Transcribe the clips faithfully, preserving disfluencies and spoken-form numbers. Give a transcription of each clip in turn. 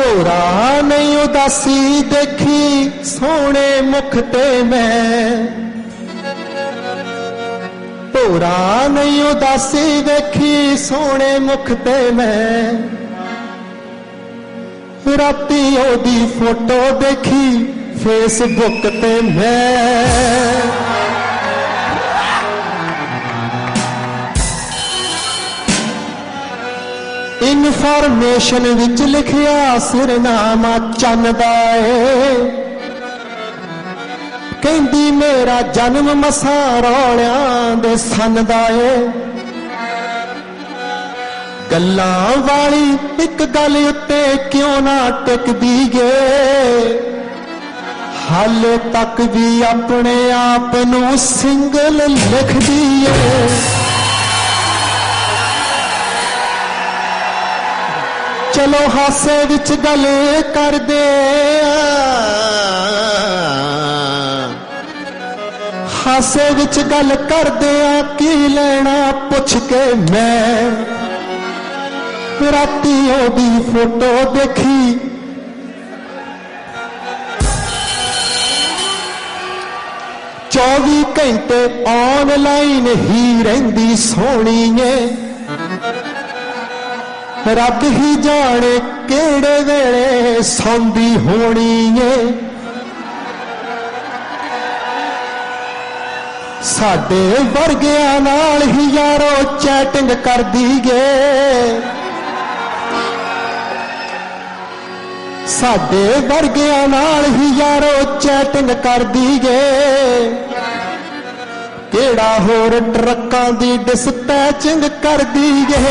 भोरा नहीं उदासी देखी सोने मुख ते मैं, भोरा नहीं उदासी देखी सोने मुख ते मैं, राती ओदी फोटो देखी फेसबुक ते मैं। इनफॉर्मेशन विच लिखिया सिरनामा चन्न दा ए, कहंदी मेरा जन्म मसा रौलियां दे सन दा ए। गल्लां वाली एक गल उत्ते क्यों ना टिकदी गे, हाले तक भी अपने आप नूं सिंगल लिखदी ए। चलो हासे विच गल कर दे, हासे विच गल कर दे की लेना पुछ के मैं, राती ओदी फोटो देखी चौबी घंटे ऑनलाइन ही रहिंदी सोहणी है। रब ही जाने केड़े वेले सौंदी होनी है। साडे वर्गियां नाल ही यारो चैटिंग कर दी गे, साडे वर्गियां नाल ही यारो चैटिंग कर दी गे। केड़ा होर ट्रकां दी डिस्पैचिंग कर दी गे।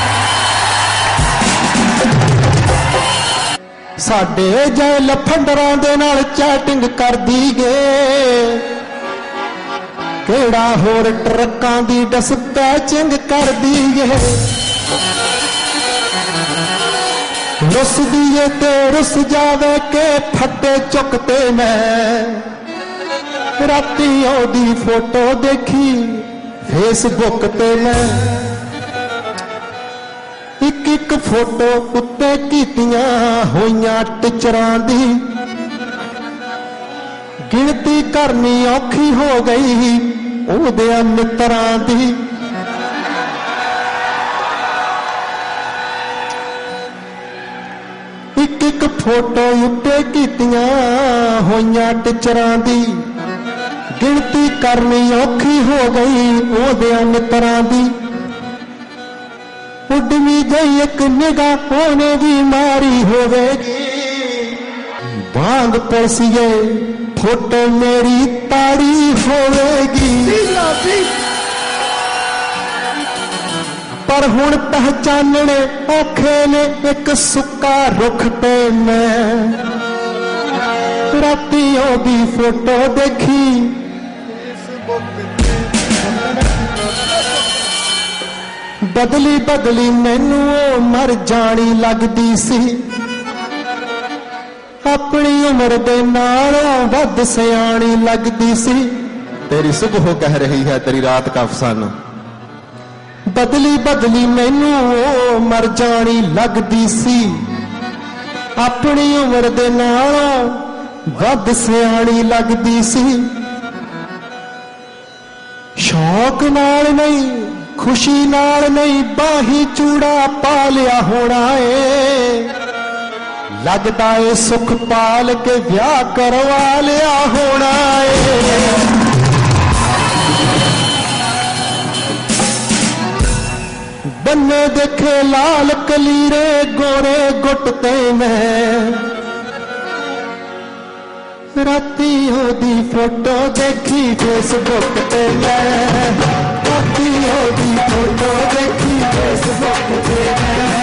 साडे जे लफंडरां दे नाल चैटिंग कर दी गे। केड़ा होर ट्रकां दी डिस्पैचिंग कर दी गे। रुस दिए ते रुस जावे के फटे चुकते मैं, राती ओदी फोटो देखी फेसबुक ते मैं। एक एक फोटो उत्ते कीतियां होइयां टिचरां दी, गिनती करनी औखी हो गई ओहदे मित्रां दी। एक एक फोटो उत्ते कीतियां होइयां टिचरां दी, गिनती करनी औखी हो गई ओहदे मित्रां दी। उडवी गई एक निगाह होने भी मारी होवेगी, बांग पड़सिए फोटो मेरी ताड़ी होवेगी। पर हुण पहचानने औखे ने एक सुक्का रुख पे मैं, राती ओदी फोटो देखी बदली बदली मैनू मर जानी लगदी सी। अपनी उम्र दे नालों वध सियाणी लगदी सी। तेरी सुबह कह रही है तेरी रात का अफसाना। बदली बदली मैनू मर जानी लगदी सी। अपनी उम्र दे नालों वध सियाणी लगदी सी। शौक नाल नहीं खुशी नाल नहीं बाही चूड़ा पा लिया होना है। लगदा है सुख पाल के ब्याह करवा लिया होना है। बन्ने देखे लाल कलीरे गोरे गुटते में, राती ओदी फोटो देखी फेसबुक ते मैं, राती ओदी फोटो देखी फेसबुक ते मैं।